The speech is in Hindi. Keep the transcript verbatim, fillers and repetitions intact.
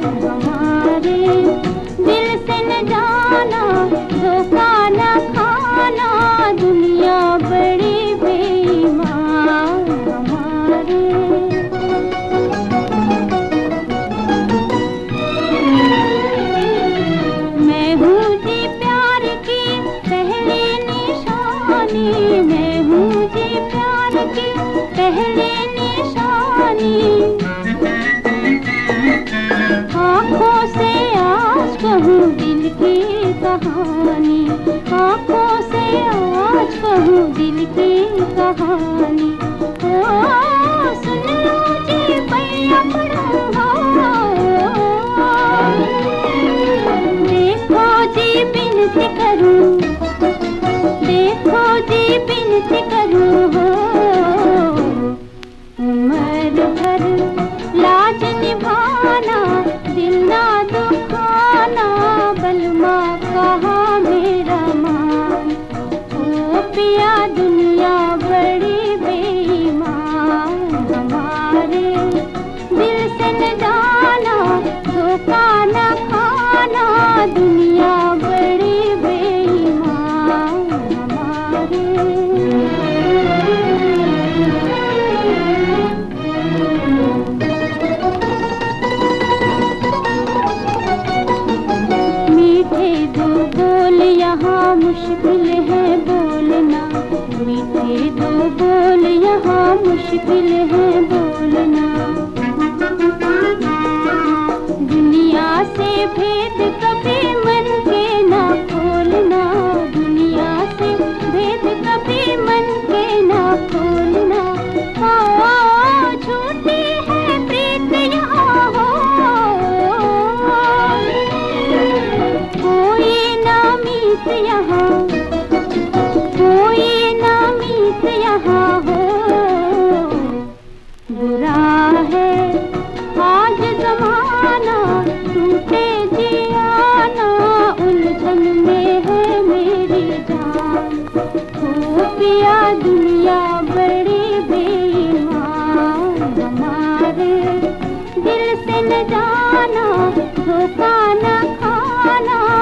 हमारे दिल से न जाना, धोखा न खाना, दुनिया बड़ी बेईमान हमारे। मैं हूँ जी प्यार की पहली निशानी, मैं हूँ जी प्यार की पहली निशानी। आँखों से आज कहूँ दिल की कहानी, आँखों से आज कहूँ दिल की कहानी। ओ सुन लो जी पैया पड़ो, देखो जी बिनती करूँ, देखो जी बिनती करूँ हो। उम्र भर लाज निभाना, दिल ना दुखाना, बलमा कहाँ मेरा मान। ओ पिया दुनिया बड़ी बेईमान हमारे, दिल से न जाना, धोखा न खाना, दुनिया बड़ी बेईमान हमारे। यहाँ मुश्किल है बोलना, मीठे दो बोल यहाँ मुश्किल है बोलना। दुनिया से भेद कभी मन के ना खोलना, दुनिया से भेद कभी मन के ना खोलना। ओ झूठी है प्रीत यहाँ हो, कोई ना मीत यहाँ, कोई ना मीत यहाँ हो। बुरा है आज जमाना, टूटे जियाना, उलझन में है मेरी जान। हो पिया दुनिया बड़ी बेईमान हमारे, दिल से न जाना, धोखा न खाना,